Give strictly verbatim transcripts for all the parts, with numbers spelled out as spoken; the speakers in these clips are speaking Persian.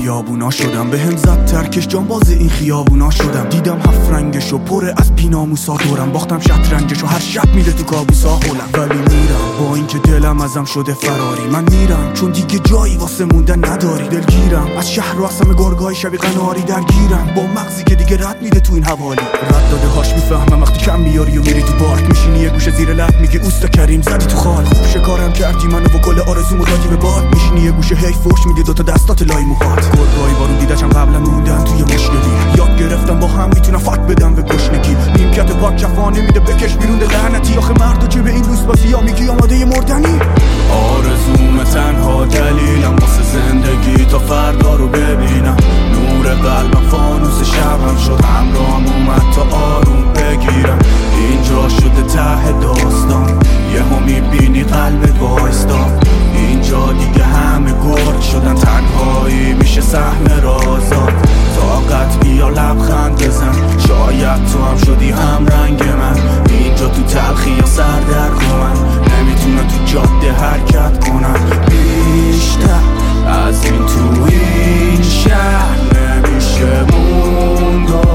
بیابونا شدم، به هم زد ترکش جانباز این خیابونا شدم. دیدم هفت رنگشو پر از پیناموسا دورم، باختم شطرنجشو هر شب میره تو کابوسا هولم. ولی میرم با اینکه دلم ازم شده فراری، من میرم چون دیگه جایی واسه موندن نداری. دلگیرم از شهر و اصلا گرگای شبی قناری درگیرم، با مغزی که دیگه رد میده تو این حوالی. رد داده هاش میفهمم وقتی کم میاری و میری تو پارک، میشینی یه گوشه زیر لب میگی اوستا کریم زدی تو خال. خوب شکارم کردی منو و کل آرزومو دادی به باد، میشینی یه گوشه هی فوش میدی دوتا دستات لای موهات. گرگای بارون دیدچم قبلا موندن توی مشکلی، یاد گرفتم با هم میتونم فات بدم به گشنگی. نیمکت پاک کفا نمیده بکش بیرون ده لعنتی، آخه مرد که به این لوس بازی ها میگی آماده مردنی. آرزوم تنها دلیلم واسه زندگی تا فردا رو ببینم، نور قلبم فانوس شبم شد، همراهم اومد تا آروم بگیرم. اینجا شده ته داستان، یهو میبینی قلبت وایستاد. اینجا دیگه همه گرد شدن، تنهایی میشه صحنه رازات. طاقت بیا لبخند بزن، شاید تو هم شدی هم رنگ من. اینجا تو تلخی یا سردرد من، نمیتونم تو جاده حرکت کنم بیشتر از این. تو این شهر نمیشه موند و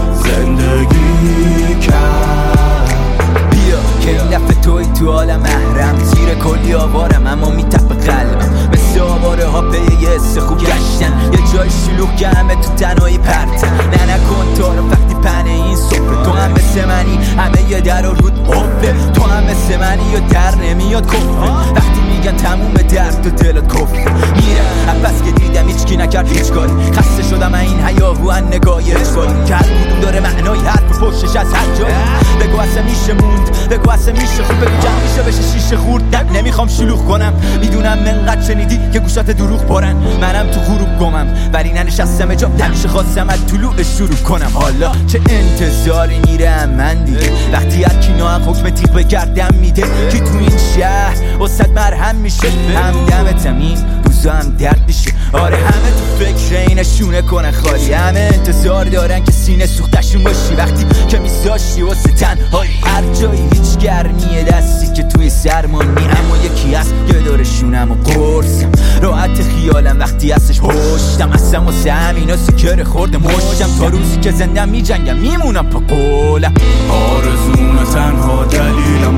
زندگی کرد. بیا که این دفعه توی تو عالم محرم، زیر کلی آوارم اما میتپ قلبم. مثل آواره ها به یه حس خوب گشتن، یه جای شلوغ که همه تو تنهایی پرتن. نه نکن تو رو وقتی پنه این صبح، تو هم مثل منی همه یه در و رود حفه. تو هم مثل منی یا در نمیاد کفه، وقتی میگن تموم درد و دلت کفه. میرم بس که دیدم هیچکی نکرد هیچ کاری، خسته شدم این هیاهو ان نگاهی اجباری که هر کدوم داره معنای حرف پشتش از هر جایی. بگو اصلا میشه موند، بگو اصلا میشه خوب، بگو جمع میشه بشه شیشه خورد. نمیخوام شلوغ کنم، میدونم منقدر شنیدی که گوشات دروغ پرن. منم تو غروب گمم ولی ننشستم جا، همیشه خواستم از طلوع شروع کنم. حالا چه انتظاری میرم من دیگه، وقتی هر کی ناحق حکم تیغ به گردم میده. کی تو این شهر وسط مرهم میشه، هم دمتم این روزا هم درد میشه. آره همه تو فکر اینه شونه کنه خالی، همه انتظار دارن که سینه سوختشون باشی. وقتی که میذاشتی واسه تنهایی، هر جایی هیچ گرمیه دستی که توی سرمانی. اما یکی هست که داره شونم و قرصم، راحت خیالم وقتی هستش پشتم. اصلا واسه همینا سکر خورده مشتم، تا روزی که زندم میجنگم میمونم پا قولم. آرزوم تنها دلیلم